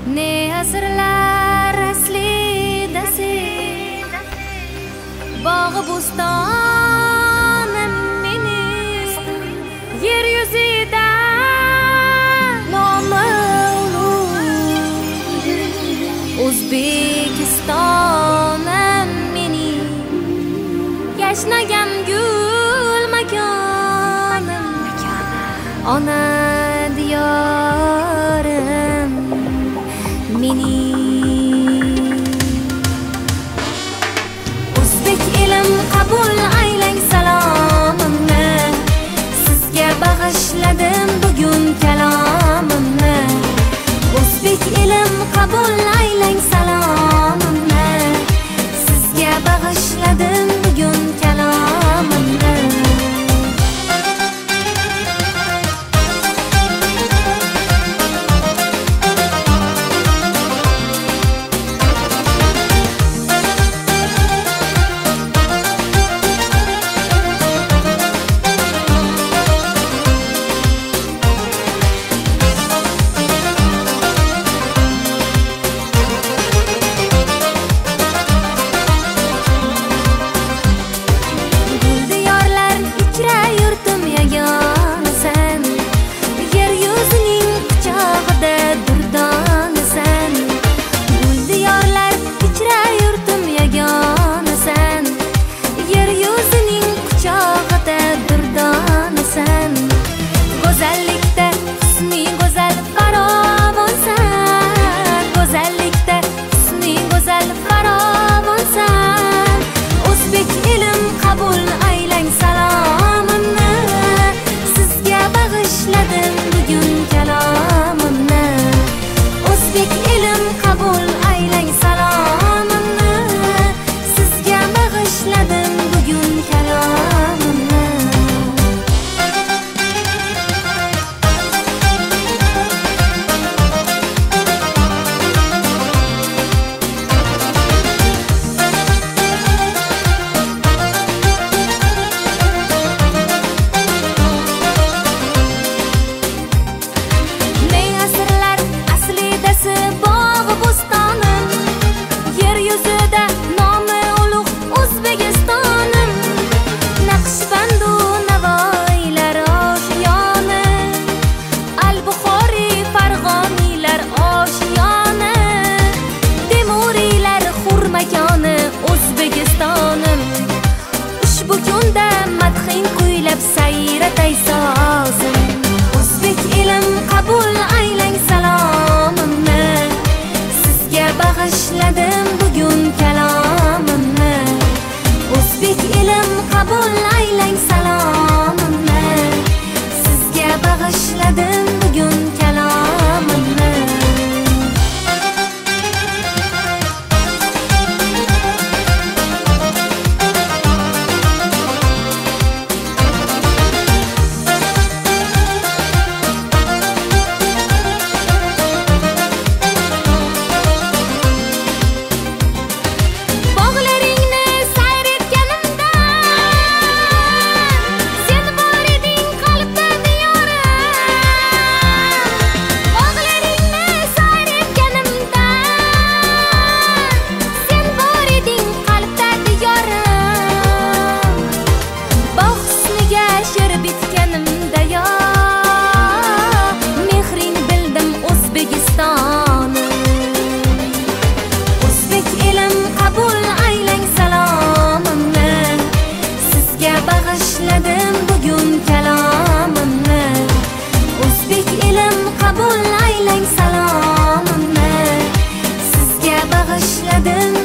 Ne asrlar aslida sen bog'i bo'stonim meni yer yuzida nomi ulug' O'zbekistonim meni yashnagan gul makonim ona diyorim meni o'zbek elim qabul aylang salomimni sizga bag'ishladim bugun kalomimni o'zbek elim qabul aylang salomimni sizga bag'ishladim bugun kalomimni bag'ishladim bugun kalomimni o'zbek elim qabul aylang salomimni sizga bag'ishladim bugun kalomimni bag'ishladim bugun kalomimni o'zbek elim qabul aylang salomimni sizga bag'ishladim